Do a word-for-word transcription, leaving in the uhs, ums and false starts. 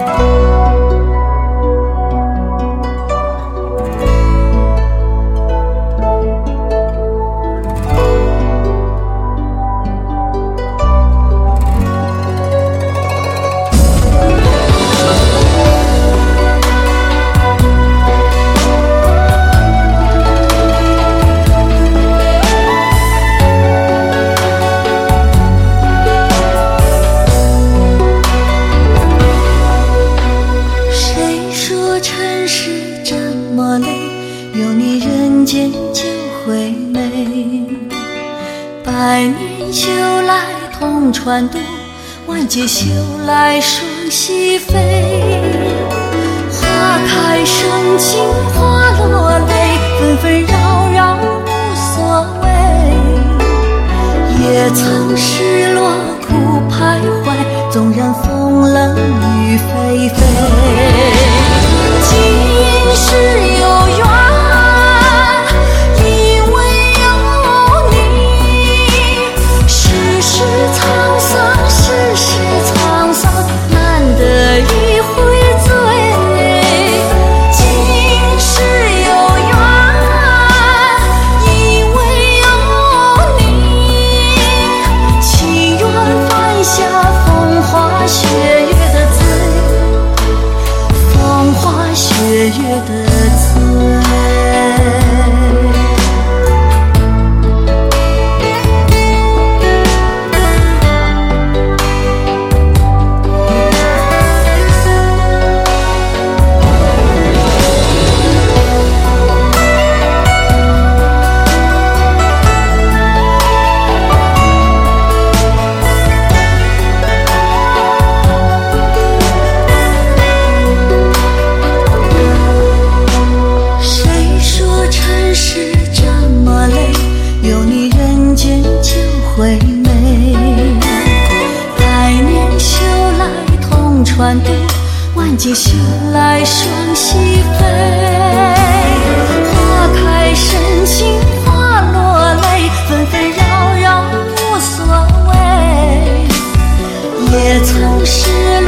有你人间就会美。百年修来同船渡，万劫修来双栖飞。花开深情花落泪，纷纷扰扰无所谓。也曾失落苦徘徊，纵然风冷雨霏霏。今世有缘，因为有你。世事沧桑，世事沧桑，难得一回醉。今世有缘，因为有你。情愿犯下风花雪月的罪，风花雪月的罪。会美，百年修来同船渡，万劫修来双栖飞。花开深情花落泪，纷纷扰扰无所谓。也曾失